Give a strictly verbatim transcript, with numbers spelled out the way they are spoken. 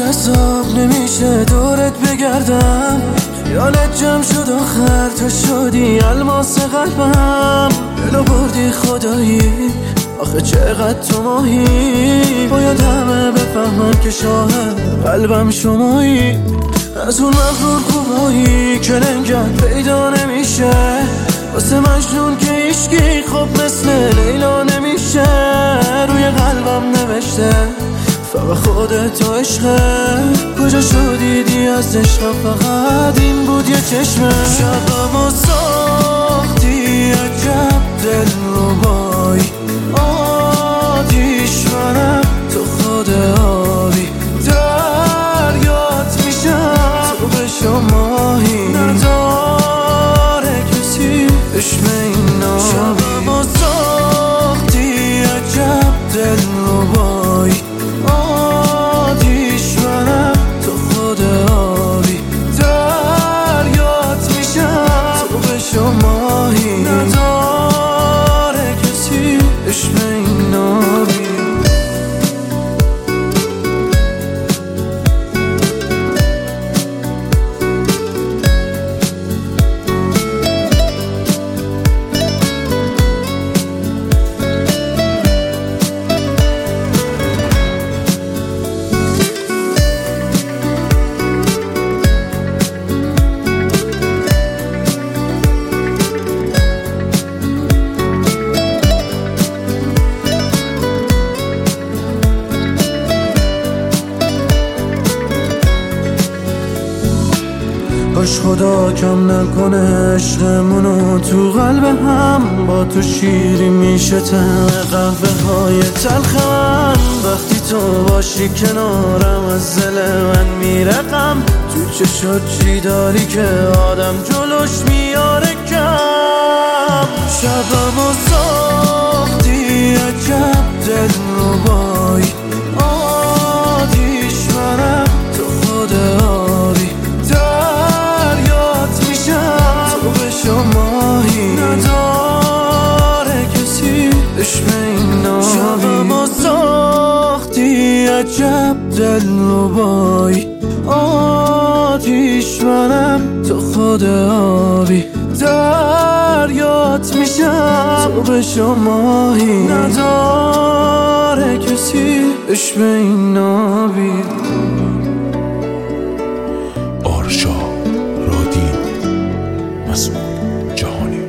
جذاب نمیشه دورت بگردم، خیالت جمع شد آخر تو شدی الماس قلبم. دلو بردی خدایی آخه چقدر تو ماهی، باید همه بفهمن که شاهد قلبم شمایی. از اون مغرور خوبایی که لنگت پیدا نمیشه، واسه مجنون که عشقی خب مثل لیلا نمیشه. روی قلبم نوشته فقط خودت و عشقه، کجا شدیدی از عشقم فقط این بود یه چشمه. شبم و ساختی عجب دلربایی، آتیش منم تو خود آبی، دریات میشم تو بشو ماهی، نداره کسی عشق اینا. شبم و ساختی عجب دلربایی، آتیش منم تو خود آبی، دریات میشم تو بشو ماهی، نداره کسی عشق اینا بی. کاش خدا کم نکنه عشقمونو تو قلب هم، با تو شیری میشه طعم قهوه های تلخ من. وقتی تو باشی کنارم از دل من میره غم، تو چشات چی داری که آدم جلوش میاره کم. شبم و ساختی عجب دلربایی، آتیش منم تو خود آبی، ماهی نداره کسی عشق اینا. شبم و ساختی عجب دلربایی، آتیش منم تو خود آبی، دریات میشم تو بشو ماهی، نداره کسی عشق اینا بی. آرشا رادین مسئول جهانی.